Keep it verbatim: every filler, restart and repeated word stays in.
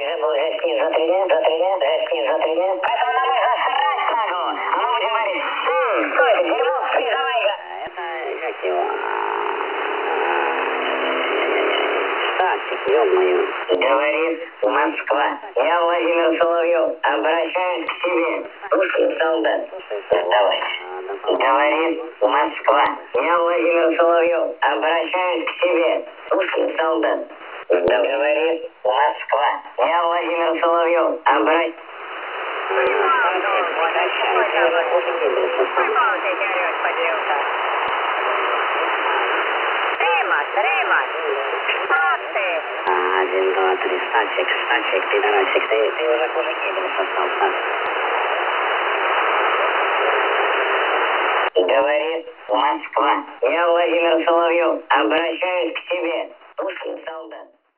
забыл жестни за три дня, за три дня, жестни за три дня. Поэтому домой засрать скажу, а мы будем говорить, хм, что это, дерьмо, призывай-ка. Это, как его, Стасик, ё-моё. Говорит Москва. Я, Владимир Соловьев, обращаюсь к тебе. Слушай, солдат. Давай. Говорит Москва. Я, Владимир Соловьев, обращаюсь к тебе. Слушай, солдат. Говорит Москва. Я, Владимир Соловьев, обращаюсь. Ремонт, что ты? Один, два, три, Стасик, Стасик, пидорасик, ты, ты уже хуже Геббельса состал, Стас. Говорит Москва. Я, Владимир Соловьев, обращаюсь к тебе. Слушай, солдат.